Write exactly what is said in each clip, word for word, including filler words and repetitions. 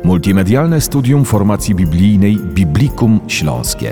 Multimedialne studium formacji biblijnej Biblikum Śląskie.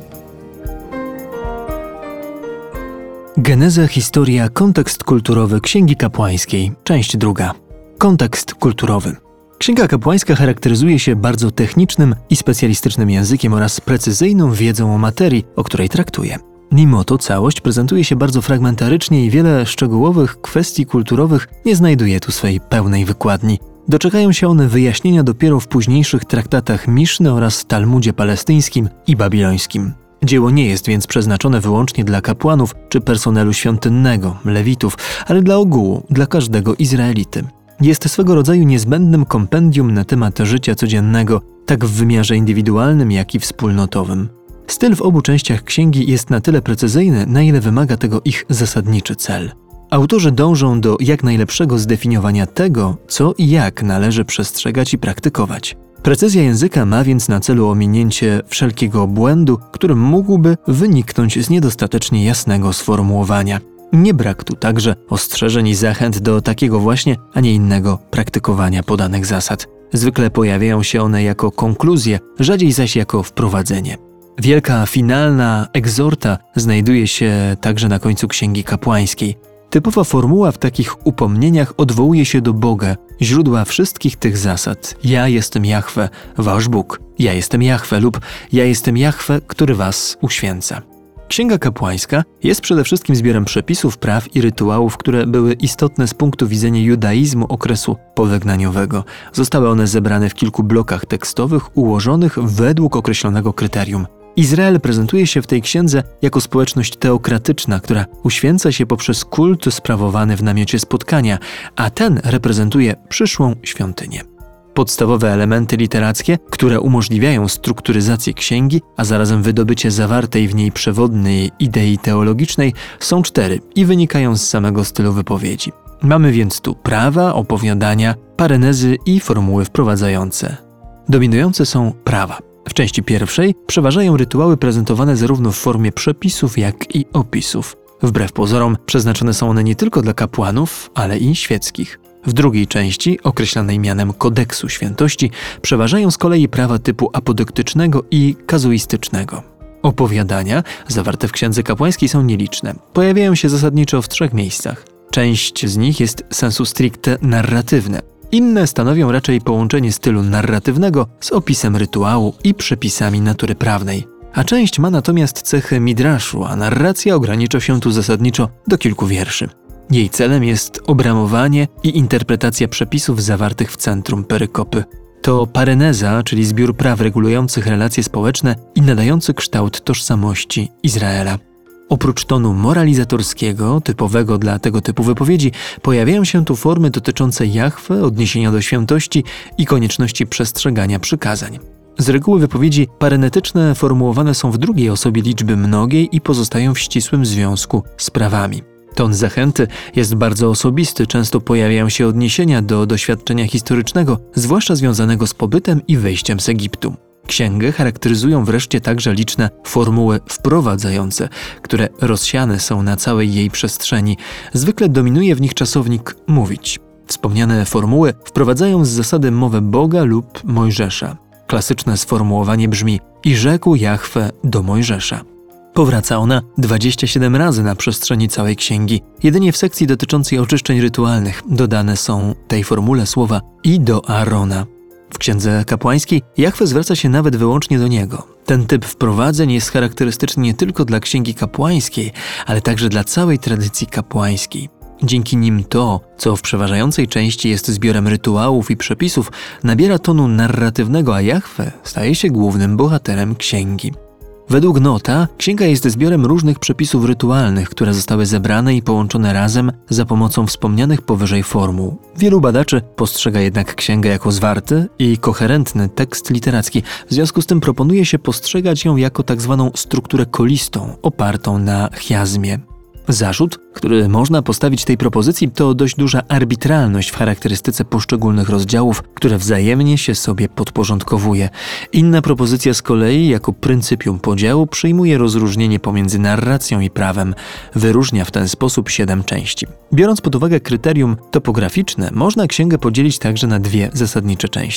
Geneza, historia, kontekst kulturowy Księgi Kapłańskiej, część druga. Kontekst kulturowy. Księga Kapłańska charakteryzuje się bardzo technicznym i specjalistycznym językiem oraz precyzyjną wiedzą o materii, o której traktuje. Mimo to całość prezentuje się bardzo fragmentarycznie i wiele szczegółowych kwestii kulturowych nie znajduje tu swej pełnej wykładni. Doczekają się one wyjaśnienia dopiero w późniejszych traktatach Miszny oraz Talmudzie palestyńskim i babilońskim. Dzieło nie jest więc przeznaczone wyłącznie dla kapłanów czy personelu świątynnego, lewitów, ale dla ogółu, dla każdego Izraelity. Jest swego rodzaju niezbędnym kompendium na temat życia codziennego, tak w wymiarze indywidualnym, jak i wspólnotowym. Styl w obu częściach księgi jest na tyle precyzyjny, na ile wymaga tego ich zasadniczy cel. Autorzy dążą do jak najlepszego zdefiniowania tego, co i jak należy przestrzegać i praktykować. Precyzja języka ma więc na celu ominięcie wszelkiego błędu, który mógłby wyniknąć z niedostatecznie jasnego sformułowania. Nie brak tu także ostrzeżeń i zachęt do takiego właśnie, a nie innego praktykowania podanych zasad. Zwykle pojawiają się one jako konkluzje, rzadziej zaś jako wprowadzenie. Wielka, finalna egzorta znajduje się także na końcu Księgi Kapłańskiej. Typowa formuła w takich upomnieniach odwołuje się do Boga, źródła wszystkich tych zasad. Ja jestem Jahwe, wasz Bóg. Ja jestem Jahwe lub ja jestem Jahwe, który was uświęca. Księga Kapłańska jest przede wszystkim zbiorem przepisów, praw i rytuałów, które były istotne z punktu widzenia judaizmu okresu powygnaniowego. Zostały one zebrane w kilku blokach tekstowych ułożonych według określonego kryterium. Izrael prezentuje się w tej księdze jako społeczność teokratyczna, która uświęca się poprzez kult sprawowany w namiocie spotkania, a ten reprezentuje przyszłą świątynię. Podstawowe elementy literackie, które umożliwiają strukturyzację księgi, a zarazem wydobycie zawartej w niej przewodnej idei teologicznej, są cztery i wynikają z samego stylu wypowiedzi. Mamy więc tu prawa, opowiadania, parenezy i formuły wprowadzające. Dominujące są prawa. W części pierwszej przeważają rytuały prezentowane zarówno w formie przepisów, jak i opisów. Wbrew pozorom przeznaczone są one nie tylko dla kapłanów, ale i świeckich. W drugiej części, określanej mianem kodeksu świętości, przeważają z kolei prawa typu apodyktycznego i kazuistycznego. Opowiadania zawarte w Księdze Kapłańskiej są nieliczne. Pojawiają się zasadniczo w trzech miejscach. Część z nich jest sensu stricte narratywne. Inne stanowią raczej połączenie stylu narratywnego z opisem rytuału i przepisami natury prawnej. A część ma natomiast cechy midraszu, a narracja ogranicza się tu zasadniczo do kilku wierszy. Jej celem jest obramowanie i interpretacja przepisów zawartych w centrum perykopy. To pareneza, czyli zbiór praw regulujących relacje społeczne i nadający kształt tożsamości Izraela. Oprócz tonu moralizatorskiego, typowego dla tego typu wypowiedzi, pojawiają się tu formy dotyczące Jahwe, odniesienia do świętości i konieczności przestrzegania przykazań. Z reguły wypowiedzi parenetyczne formułowane są w drugiej osobie liczby mnogiej i pozostają w ścisłym związku z prawami. Ton zachęty jest bardzo osobisty, często pojawiają się odniesienia do doświadczenia historycznego, zwłaszcza związanego z pobytem i wyjściem z Egiptu. Księgę charakteryzują wreszcie także liczne formuły wprowadzające, które rozsiane są na całej jej przestrzeni. Zwykle dominuje w nich czasownik mówić. Wspomniane formuły wprowadzają z zasady mowę Boga lub Mojżesza. Klasyczne sformułowanie brzmi: i rzekł Jahwe do Mojżesza. Powraca ona dwadzieścia siedem razy na przestrzeni całej księgi. Jedynie w sekcji dotyczącej oczyszczeń rytualnych dodane są tej formule słowa i do Aarona. W Księdze Kapłańskiej Jahwe zwraca się nawet wyłącznie do niego. Ten typ wprowadzeń jest charakterystyczny nie tylko dla Księgi Kapłańskiej, ale także dla całej tradycji kapłańskiej. Dzięki nim to, co w przeważającej części jest zbiorem rytuałów i przepisów, nabiera tonu narratywnego, a Jahwe staje się głównym bohaterem księgi. Według Nota księga jest zbiorem różnych przepisów rytualnych, które zostały zebrane i połączone razem za pomocą wspomnianych powyżej formuł. Wielu badaczy postrzega jednak księgę jako zwarty i koherentny tekst literacki, w związku z tym proponuje się postrzegać ją jako tak zwaną strukturę kolistą, opartą na chiazmie. Zarzut, który można postawić tej propozycji, to dość duża arbitralność w charakterystyce poszczególnych rozdziałów, które wzajemnie się sobie podporządkowuje. Inna propozycja z kolei, jako pryncypium podziału, przyjmuje rozróżnienie pomiędzy narracją i prawem. Wyróżnia w ten sposób siedem części. Biorąc pod uwagę kryterium topograficzne, można księgę podzielić także na dwie zasadnicze części.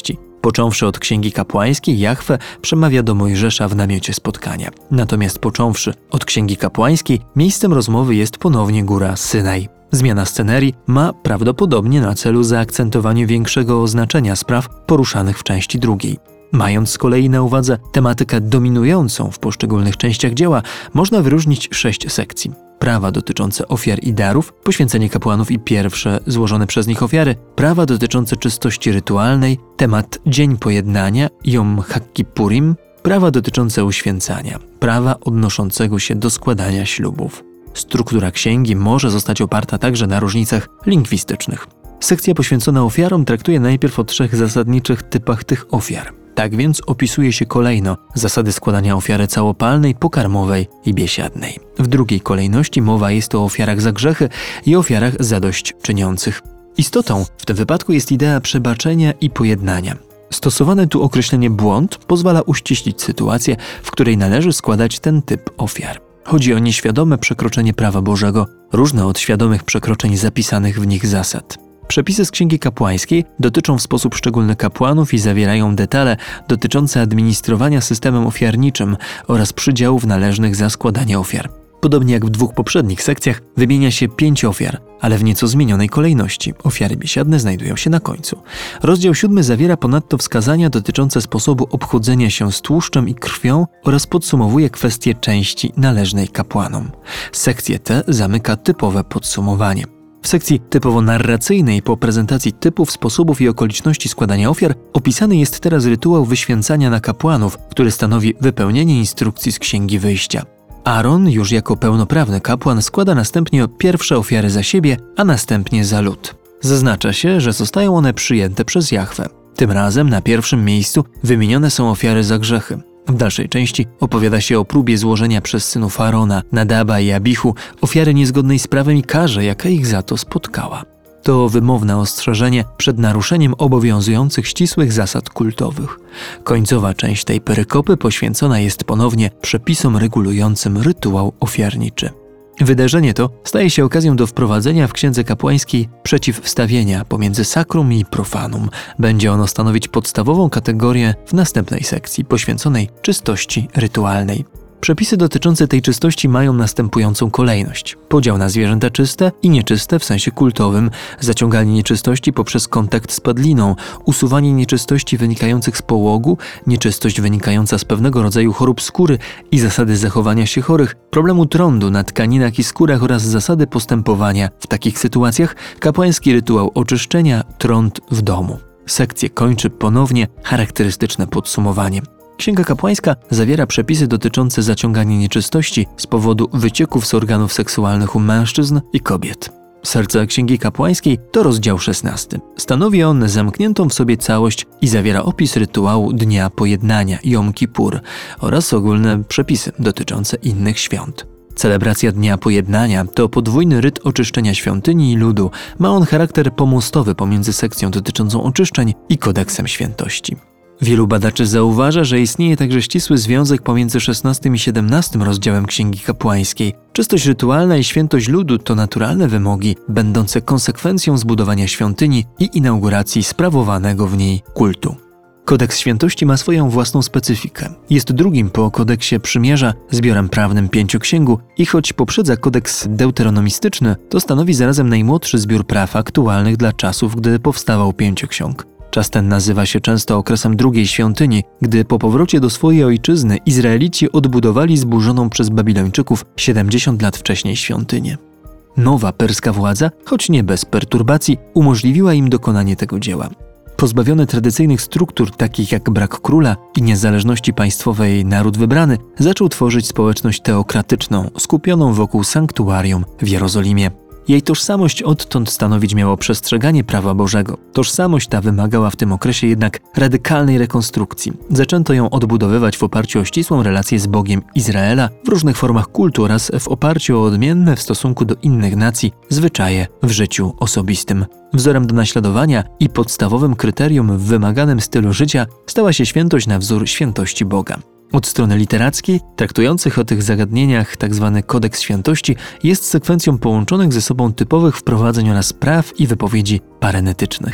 Począwszy od Księgi Kapłańskiej, Jahwe przemawia do Mojżesza w namiocie spotkania. Natomiast począwszy od Księgi Kapłańskiej, miejscem rozmowy jest ponownie góra Synaj. Zmiana scenerii ma prawdopodobnie na celu zaakcentowanie większego znaczenia spraw poruszanych w części drugiej. Mając z kolei na uwadze tematykę dominującą w poszczególnych częściach dzieła, można wyróżnić sześć sekcji. Prawa dotyczące ofiar i darów, poświęcenie kapłanów i pierwsze złożone przez nich ofiary, prawa dotyczące czystości rytualnej, temat Dzień Pojednania, Jom HaKippurim, prawa dotyczące uświęcania, prawa odnoszącego się do składania ślubów. Struktura księgi może zostać oparta także na różnicach lingwistycznych. Sekcja poświęcona ofiarom traktuje najpierw o trzech zasadniczych typach tych ofiar. Tak więc opisuje się kolejno zasady składania ofiary całopalnej, pokarmowej i biesiadnej. W drugiej kolejności mowa jest o ofiarach za grzechy i ofiarach zadośćczyniących. Istotą w tym wypadku jest idea przebaczenia i pojednania. Stosowane tu określenie błąd pozwala uściślić sytuację, w której należy składać ten typ ofiar. Chodzi o nieświadome przekroczenie prawa Bożego, różne od świadomych przekroczeń zapisanych w nich zasad. Przepisy z Księgi Kapłańskiej dotyczą w sposób szczególny kapłanów i zawierają detale dotyczące administrowania systemem ofiarniczym oraz przydziałów należnych za składanie ofiar. Podobnie jak w dwóch poprzednich sekcjach wymienia się pięć ofiar, ale w nieco zmienionej kolejności. Ofiary biesiadne znajdują się na końcu. Rozdział siódmy zawiera ponadto wskazania dotyczące sposobu obchodzenia się z tłuszczem i krwią oraz podsumowuje kwestię części należnej kapłanom. Sekcję tę zamyka typowe podsumowanie. W sekcji typowo narracyjnej po prezentacji typów, sposobów i okoliczności składania ofiar opisany jest teraz rytuał wyświęcania na kapłanów, który stanowi wypełnienie instrukcji z Księgi Wyjścia. Aaron, już jako pełnoprawny kapłan, składa następnie pierwsze ofiary za siebie, a następnie za lud. Zaznacza się, że zostają one przyjęte przez Jahwe. Tym razem na pierwszym miejscu wymienione są ofiary za grzechy. W dalszej części opowiada się o próbie złożenia przez synów Aarona, Nadaba i Abichu ofiary niezgodnej z prawem i karze, jaka ich za to spotkała. To wymowne ostrzeżenie przed naruszeniem obowiązujących ścisłych zasad kultowych. Końcowa część tej perykopy poświęcona jest ponownie przepisom regulującym rytuał ofiarniczy. Wydarzenie to staje się okazją do wprowadzenia w Księdze Kapłańskiej przeciwstawienia pomiędzy sakrum i profanum. Będzie ono stanowić podstawową kategorię w następnej sekcji poświęconej czystości rytualnej. Przepisy dotyczące tej czystości mają następującą kolejność. Podział na zwierzęta czyste i nieczyste w sensie kultowym, zaciąganie nieczystości poprzez kontakt z padliną, usuwanie nieczystości wynikających z połogu, nieczystość wynikająca z pewnego rodzaju chorób skóry i zasady zachowania się chorych, problemu trądu na tkaninach i skórach oraz zasady postępowania w takich sytuacjach, kapłański rytuał oczyszczenia, trąd w domu. Sekcję kończy ponownie charakterystyczne podsumowanie. Księga Kapłańska zawiera przepisy dotyczące zaciągania nieczystości z powodu wycieków z organów seksualnych u mężczyzn i kobiet. Serce Księgi Kapłańskiej to rozdział szesnasty. Stanowi on zamkniętą w sobie całość i zawiera opis rytuału Dnia Pojednania, Jom Kippur, oraz ogólne przepisy dotyczące innych świąt. Celebracja Dnia Pojednania to podwójny ryt oczyszczenia świątyni i ludu. Ma on charakter pomostowy pomiędzy sekcją dotyczącą oczyszczeń i kodeksem świętości. Wielu badaczy zauważa, że istnieje także ścisły związek pomiędzy szesnastym i siedemnastym rozdziałem Księgi Kapłańskiej. Czystość rytualna i świętość ludu to naturalne wymogi, będące konsekwencją zbudowania świątyni i inauguracji sprawowanego w niej kultu. Kodeks świętości ma swoją własną specyfikę. Jest drugim po kodeksie przymierza, zbiorem prawnym pięciu księgu i choć poprzedza kodeks deuteronomistyczny, to stanowi zarazem najmłodszy zbiór praw aktualnych dla czasów, gdy powstawał pięcioksiąg. Czas ten nazywa się często okresem drugiej świątyni, gdy po powrocie do swojej ojczyzny Izraelici odbudowali zburzoną przez Babilończyków siedemdziesiąt lat wcześniej świątynię. Nowa perska władza, choć nie bez perturbacji, umożliwiła im dokonanie tego dzieła. Pozbawiony tradycyjnych struktur takich jak brak króla i niezależności państwowej naród wybrany zaczął tworzyć społeczność teokratyczną, skupioną wokół sanktuarium w Jerozolimie. Jej tożsamość odtąd stanowić miało przestrzeganie prawa Bożego. Tożsamość ta wymagała w tym okresie jednak radykalnej rekonstrukcji. Zaczęto ją odbudowywać w oparciu o ścisłą relację z Bogiem Izraela w różnych formach kultu oraz w oparciu o odmienne w stosunku do innych nacji zwyczaje w życiu osobistym. Wzorem do naśladowania i podstawowym kryterium w wymaganym stylu życia stała się świętość na wzór świętości Boga. Od strony literackiej, traktujących o tych zagadnieniach tzw. kodeks świętości jest sekwencją połączonych ze sobą typowych wprowadzeń oraz praw i wypowiedzi parenetycznych.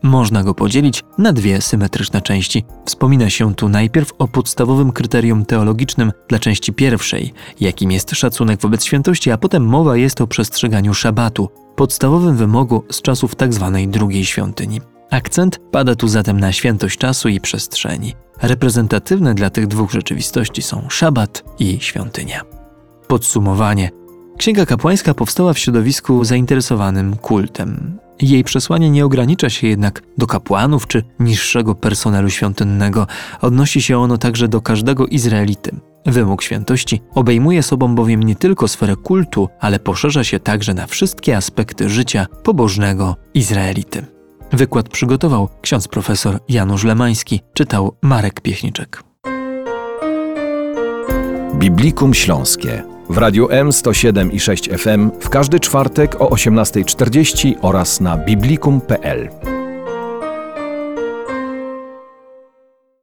można go podzielić na dwie symetryczne części. Wspomina się tu najpierw o podstawowym kryterium teologicznym dla części pierwszej, jakim jest szacunek wobec świętości, a potem mowa jest o przestrzeganiu szabatu, podstawowym wymogu z czasów tzw. drugiej świątyni. Akcent pada tu zatem na świętość czasu i przestrzeni. Reprezentatywne dla tych dwóch rzeczywistości są szabat i świątynia. Podsumowanie. Księga kapłańska powstała w środowisku zainteresowanym kultem. Jej przesłanie nie ogranicza się jednak do kapłanów czy niższego personelu świątynnego. Odnosi się ono także do każdego Izraelity. Wymóg świętości obejmuje sobą bowiem nie tylko sferę kultu, ale poszerza się także na wszystkie aspekty życia pobożnego Izraelity. Wykład przygotował ksiądz profesor Janusz Lemański, czytał Marek Piechniczek. Biblikum Śląskie w Radiu M sto siedem i sześć F M w każdy czwartek o osiemnastej czterdzieści oraz na biblikum kropka p l.